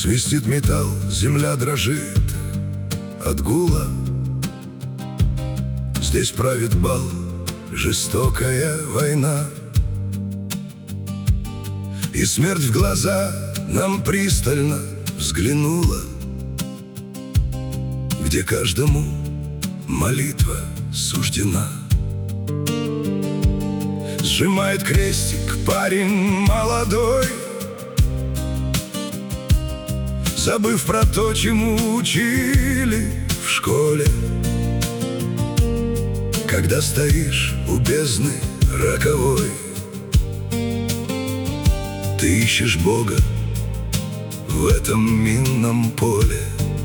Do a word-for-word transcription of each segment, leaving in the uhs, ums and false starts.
Свистит металл, земля дрожит от гула. Здесь правит бал, жестокая война. И смерть в глаза нам пристально взглянула, где каждому молитва суждена. Сжимает крестик парень молодой, забыв про то, чему учили в школе. Когда стоишь у бездны роковой, ты ищешь Бога в этом минном поле.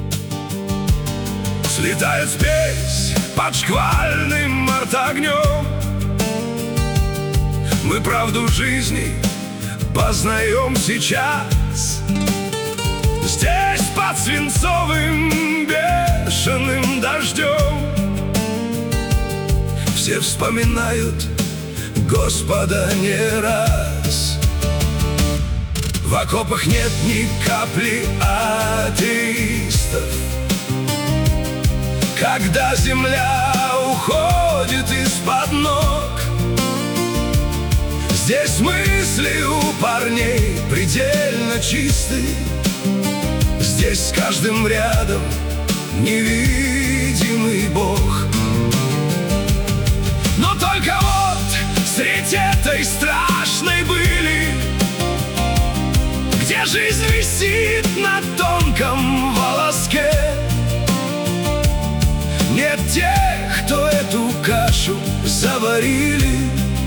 Слетает спесь под шквальным артогнем, мы правду жизни познаем сейчас. Здесь под свинцовым бешеным дождем все вспоминают Господа не раз. В окопах нет ни капли атеистов. Когда земля уходит из-под ног, здесь мысли у парней предельно чисты. Здесь с каждым рядом невидимый Бог. Но только вот средь этой страшной были, где жизнь висит на тонком волоске, нет тех, кто эту кашу заварили.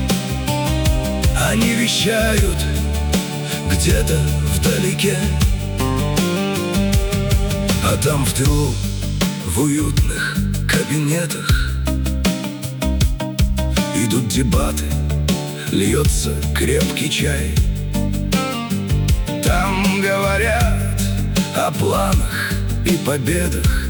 Они вещают где-то вдалеке, а там в тылу, в уютных кабинетах идут дебаты, льется крепкий чай. Там говорят о планах и победах,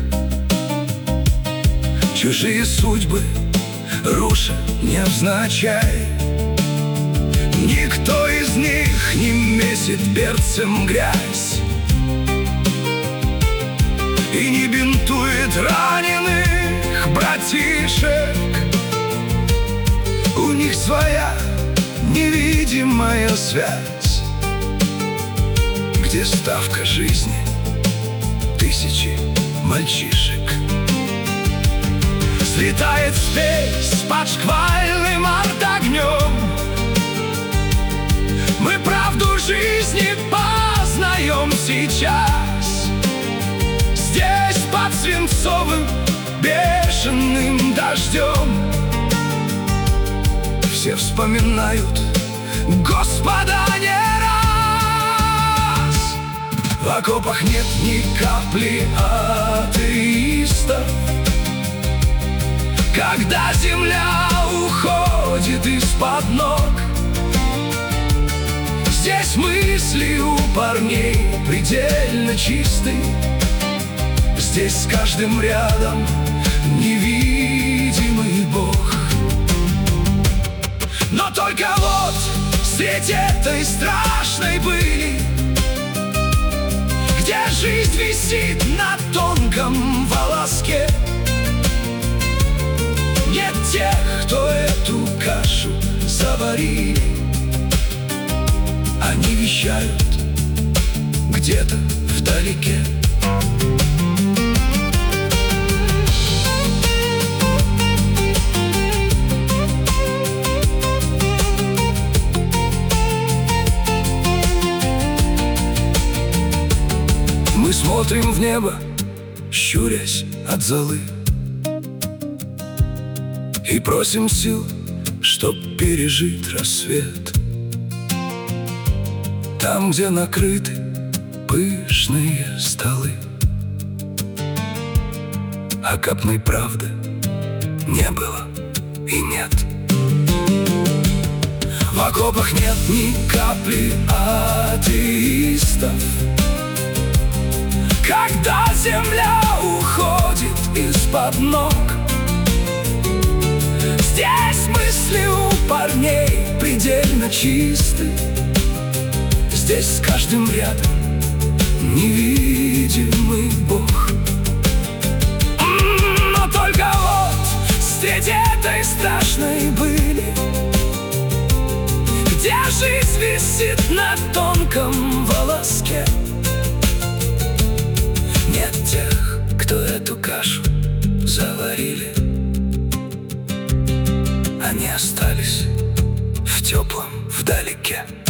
чужие судьбы руша невзначай. Никто из них не месит перцем грязь и не бинтует раненых братишек. У них своя невидимая связь, где ставка жизни тысячи мальчишек. Слетает спесь под шквальным артогнем, мы правду жизни познаем сейчас. Здесь под свинцовым бешеным дождем все вспоминают Господа не раз. В окопах нет ни капли атеистов. Когда земля уходит из-под ног, здесь мысли у парней предельно чисты. Здесь с каждым рядом невидимый Бог. Но только вот средь этой страшной были, где жизнь висит на тонком волоске, нет тех, кто эту кашу заварили. Они вещают где-то вдалеке. Мы смотрим в небо, щурясь от золы, и просим сил, чтоб пережить рассвет. Там, где накрыты пышные столы, а капной правды не было и нет. В окопах нет ни капли атеистов. Когда земля уходит из-под ног, здесь мысли у парней предельно чисты. Здесь с каждым рядом невидимый Бог. Но только вот среди этой страшной были, где жизнь висит на тонком волоске, нет тех, кто эту кашу заварили. Они остались в теплом вдалеке.